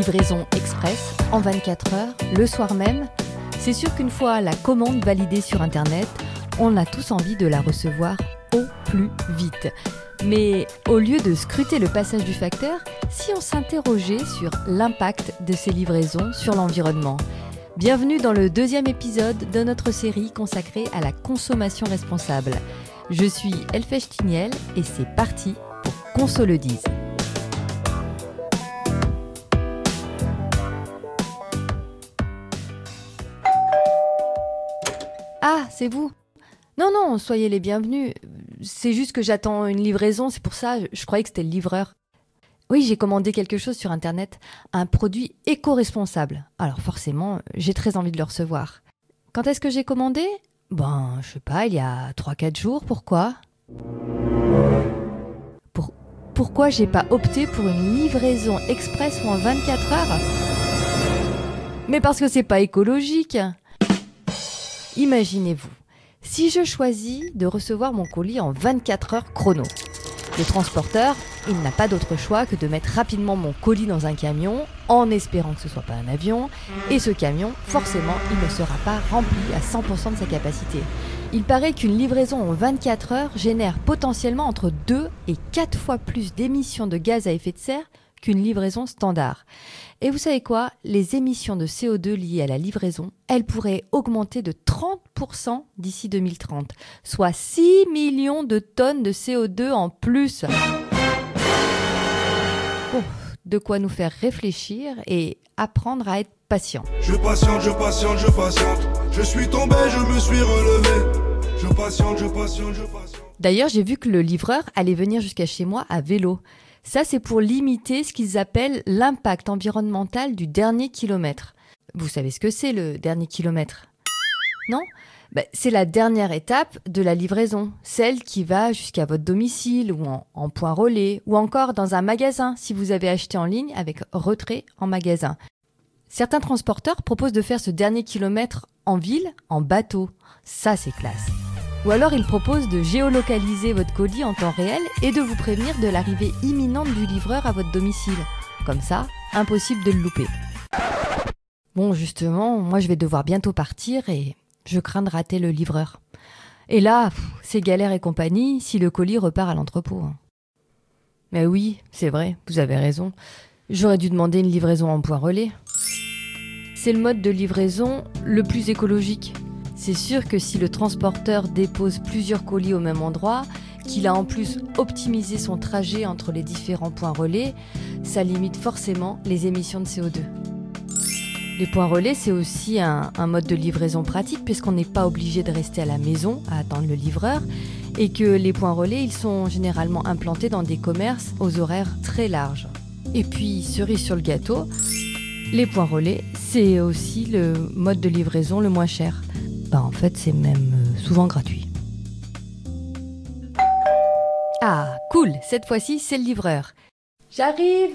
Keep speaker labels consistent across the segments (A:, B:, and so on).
A: livraison express en 24 heures, le soir même. C'est sûr qu'une fois la commande validée sur Internet, on a tous envie de la recevoir au plus vite. Mais au lieu de scruter le passage du facteur, si on s'interrogeait sur l'impact de ces livraisons sur l'environnement. Bienvenue dans le 2e épisode de notre série consacrée à la consommation responsable. Je suis Elfèche Tignel et c'est parti pour qu'on se le dise. Ah, c'est vous ? Non, soyez les bienvenus. C'est juste que j'attends une livraison, c'est pour ça, je croyais que c'était le livreur. Oui, j'ai commandé quelque chose sur Internet, un produit éco-responsable. Alors forcément, j'ai très envie de le recevoir. Quand est-ce que j'ai commandé ? Je sais pas, il y a 3-4 jours, pourquoi ? Pourquoi j'ai pas opté pour une livraison express ou en 24 heures ? Mais parce que c'est pas écologique. Imaginez-vous, si je choisis de recevoir mon colis en 24 heures chrono, le transporteur, il n'a pas d'autre choix que de mettre rapidement mon colis dans un camion en espérant que ce ne soit pas un avion. Et ce camion, forcément, il ne sera pas rempli à 100% de sa capacité. Il paraît qu'une livraison en 24 heures génère potentiellement entre 2 et 4 fois plus d'émissions de gaz à effet de serre qu'une livraison standard. Et vous savez quoi ? Les émissions de CO2 liées à la livraison, elles pourraient augmenter de 30% d'ici 2030, soit 6 millions de tonnes de CO2 en plus. Bon, de quoi nous faire réfléchir et apprendre à être patient.
B: Je patiente. Je suis tombé, je me suis relevé. Je patiente.
A: D'ailleurs, j'ai vu que le livreur allait venir jusqu'à chez moi à vélo. Ça, c'est pour limiter ce qu'ils appellent l'impact environnemental du dernier kilomètre. Vous savez ce que c'est, le dernier kilomètre ? Non ? C'est la dernière étape de la livraison, celle qui va jusqu'à votre domicile ou en point relais, ou encore dans un magasin si vous avez acheté en ligne avec retrait en magasin. Certains transporteurs proposent de faire ce dernier kilomètre en ville, en bateau. Ça, c'est classe. Ou alors ils proposent de géolocaliser votre colis en temps réel et de vous prévenir de l'arrivée imminente du livreur à votre domicile. Comme ça, impossible de le louper. Bon, justement, moi je vais devoir bientôt partir et je crains de rater le livreur. Et là, c'est galère et compagnie si le colis repart à l'entrepôt. Mais oui, c'est vrai, vous avez raison. J'aurais dû demander une livraison en point relais. C'est le mode de livraison le plus écologique. C'est sûr que si le transporteur dépose plusieurs colis au même endroit, qu'il a en plus optimisé son trajet entre les différents points relais, ça limite forcément les émissions de CO2. Les points relais, c'est aussi un mode de livraison pratique puisqu'on n'est pas obligé de rester à la maison à attendre le livreur et que les points relais, ils sont généralement implantés dans des commerces aux horaires très larges. Et puis, cerise sur le gâteau, les points relais, c'est aussi le mode de livraison le moins cher. En fait, c'est même souvent gratuit. Ah, cool, cette fois-ci, c'est le livreur. J'arrive!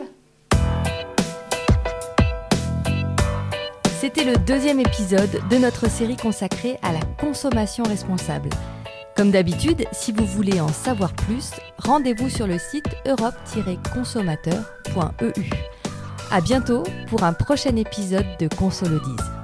A: C'était le 2e épisode de notre série consacrée à la consommation responsable. Comme d'habitude, si vous voulez en savoir plus, rendez-vous sur le site europe-consommateur.eu. À bientôt pour un prochain épisode de Qu'on se le dise.